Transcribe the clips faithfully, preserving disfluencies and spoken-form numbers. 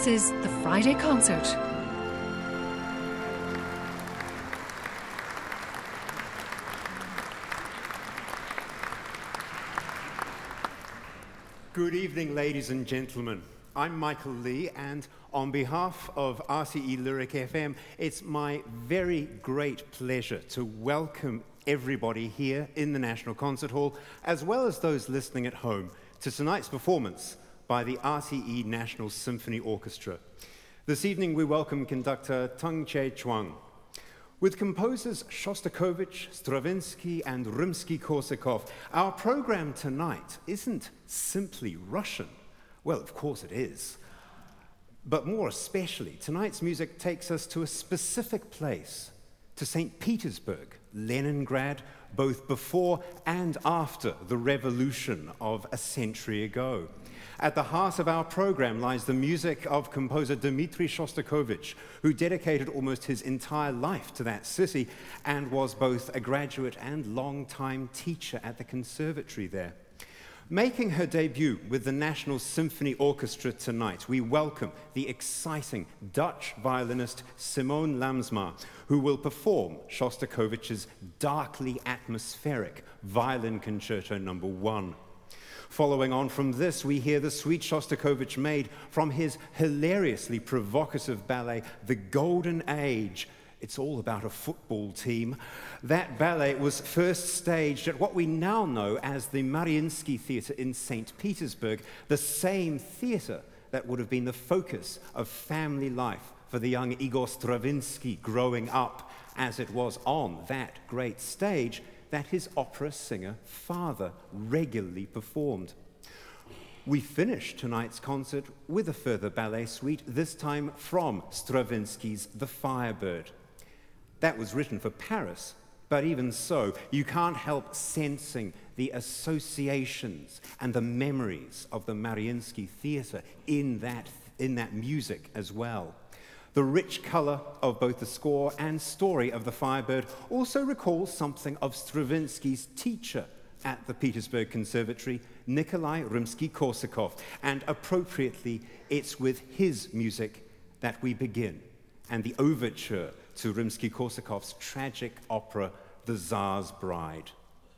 This is the Friday Concert. Good evening, ladies and gentlemen. I'm Michael Lee, and on behalf of R C E Lyric F M, it's my very great pleasure to welcome everybody here in the National Concert Hall, as well as those listening at home, to tonight's performance by the R C E National Symphony Orchestra. This evening we welcome conductor Tung Che Chuang. With composers Shostakovich, Stravinsky, and Rimsky-Korsakov, our program tonight isn't simply Russian. Well, of course it is. But more especially, tonight's music takes us to a specific place, to Saint Petersburg, Leningrad, both before and after the revolution of a century ago. At the heart of our program lies the music of composer Dmitri Shostakovich, who dedicated almost his entire life to that city and was both a graduate and long-time teacher at the conservatory there. Making her debut with the National Symphony Orchestra tonight, we welcome the exciting Dutch violinist Simone Lamsma, who will perform Shostakovich's darkly atmospheric Violin Concerto number one. Following on from this, we hear the suite Shostakovich made from his hilariously provocative ballet, The Golden Age. It's all about a football team. That ballet was first staged at what we now know as the Mariinsky Theatre in Saint Petersburg, the same theatre that would have been the focus of family life for the young Igor Stravinsky growing up, as it was on that great stage that his opera singer father regularly performed. We finish tonight's concert with a further ballet suite, this time from Stravinsky's The Firebird. That was written for Paris, but even so, you can't help sensing the associations and the memories of the Mariinsky Theatre in that, in that music as well. The rich color of both the score and story of The Firebird also recalls something of Stravinsky's teacher at the Petersburg Conservatory, Nikolai Rimsky-Korsakov, and appropriately, it's with his music that we begin, and the overture to Rimsky-Korsakov's tragic opera, The Tsar's Bride.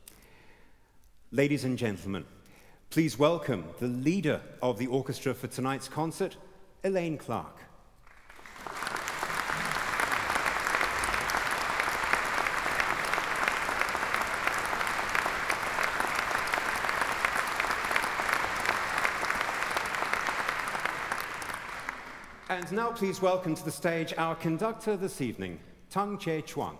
Ladies and gentlemen, please welcome the leader of the orchestra for tonight's concert, Elaine Clark. And now please welcome to the stage our conductor this evening, Tung Che Chuang.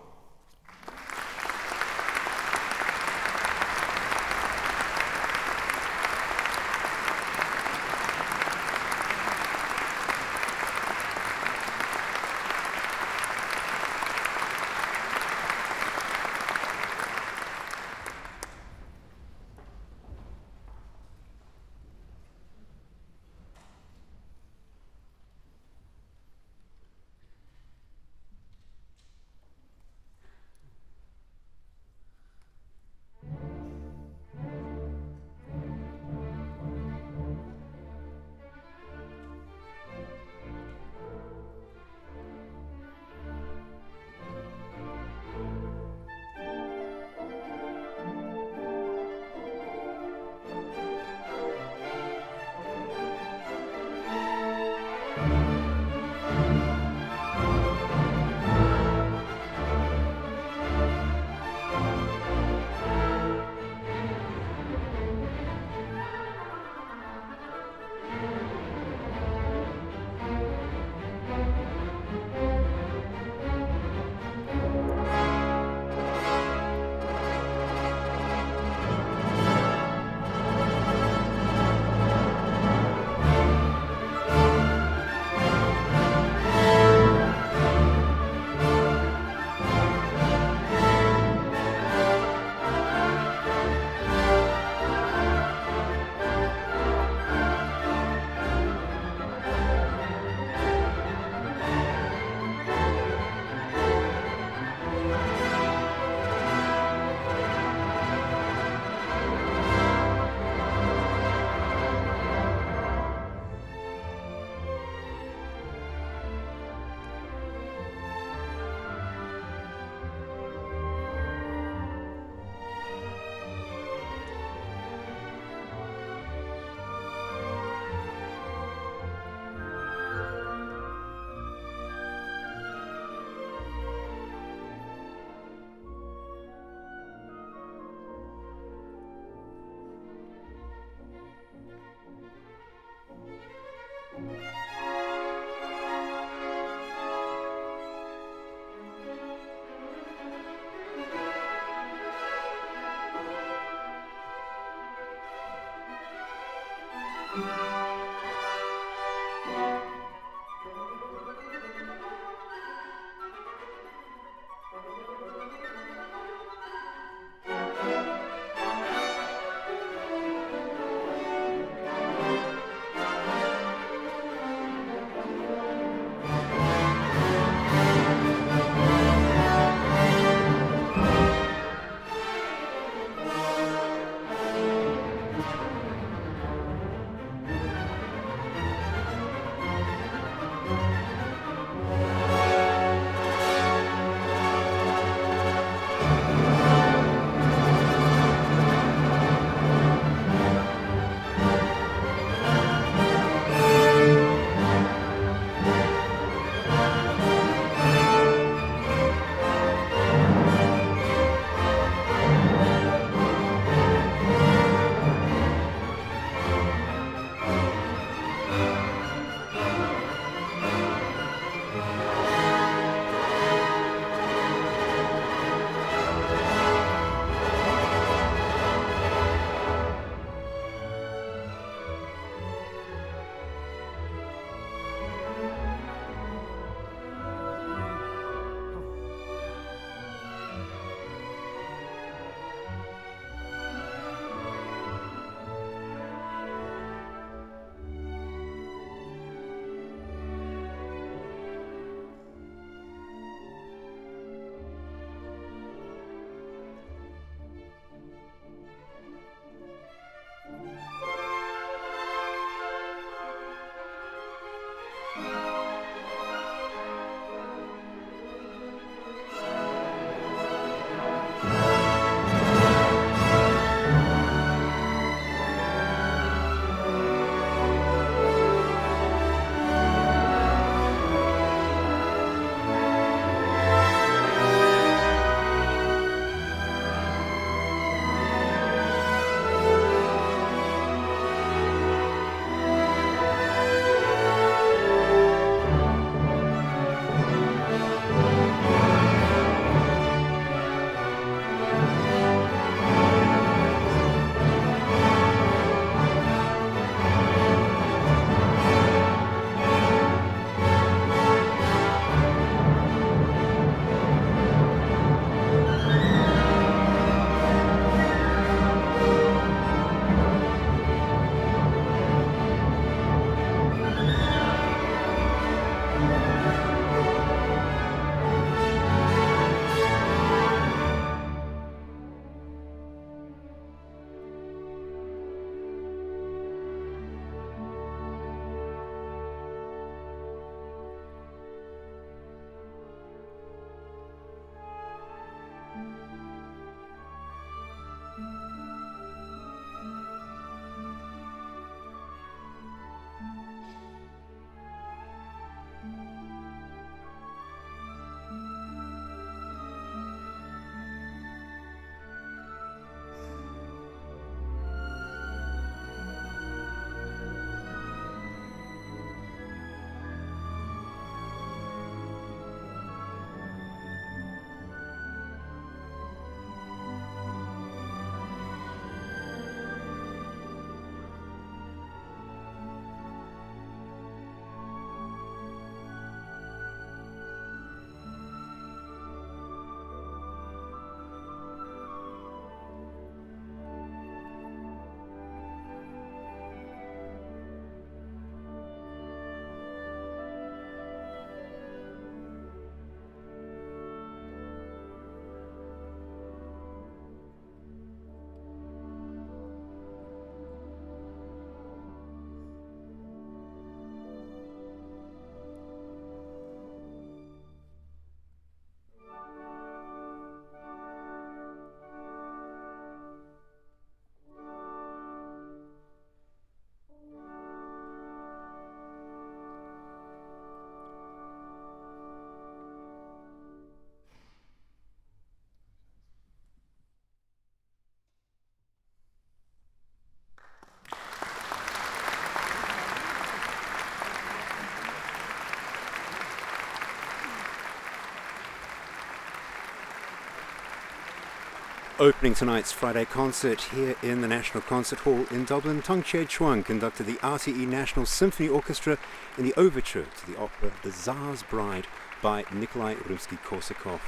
Opening tonight's Friday concert here in the National Concert Hall in Dublin, Tong Che Chuang conducted the R T E National Symphony Orchestra in the overture to the opera The Tsar's Bride by Nikolai Rimsky-Korsakov.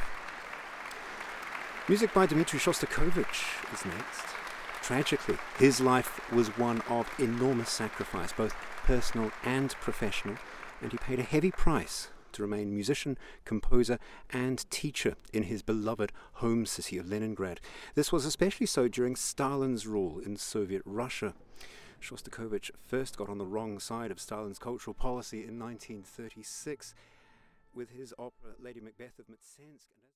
Music by Dmitri Shostakovich is next. Tragically, his life was one of enormous sacrifice, both personal and professional, and he paid a heavy price to remain musician, composer and teacher in his beloved home city of Leningrad. This was especially so during Stalin's rule in Soviet Russia. Shostakovich first got on the wrong side of Stalin's cultural policy in nineteen thirty-six with his opera Lady Macbeth of Mtsensk.